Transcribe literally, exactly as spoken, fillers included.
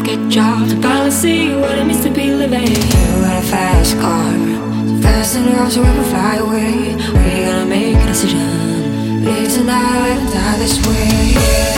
get jobs, to finally see what it means to be living. You got a fast car, so fast enough so we can fly away. We gotta make a decision. Live tonight, die this way.